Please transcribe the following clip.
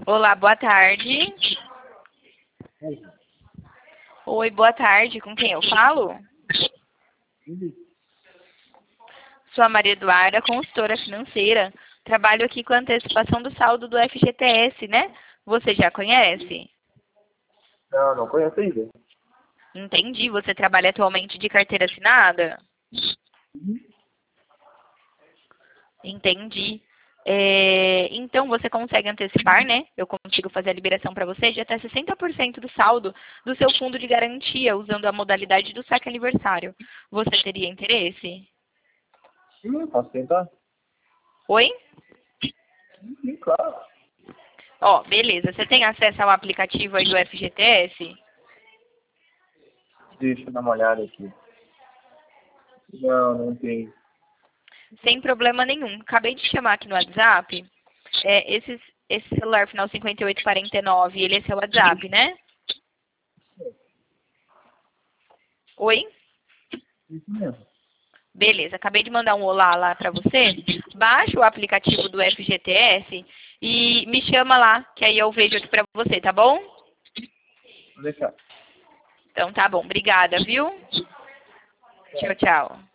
Olá, boa tarde. Oi, boa tarde. Com quem eu falo? Sou a Maria Eduarda, consultora financeira. Trabalho aqui com a antecipação do saldo do FGTS, né? Você já conhece? Não, não conheço ainda. Entendi. Você trabalha atualmente de carteira assinada? Entendi. Então, você consegue antecipar, né? Eu consigo fazer a liberação para você de até 60% do saldo do seu fundo de garantia, usando a modalidade do saque aniversário. Você teria interesse? Posso tentar? Oi? Sim, claro. Ó, beleza. Você tem acesso ao aplicativo aí do FGTS? Deixa eu dar uma olhada aqui. Não, não tem. Sem problema nenhum. Acabei de chamar aqui no WhatsApp. Esse celular final 5849, ele é seu WhatsApp, né? Oi? Isso mesmo. Beleza, acabei de mandar um olá lá para você. Baixa o aplicativo do FGTS e me chama lá, que aí eu vejo aqui para você, tá bom? Vou deixar. Então tá bom, obrigada, viu? Tchau, tchau.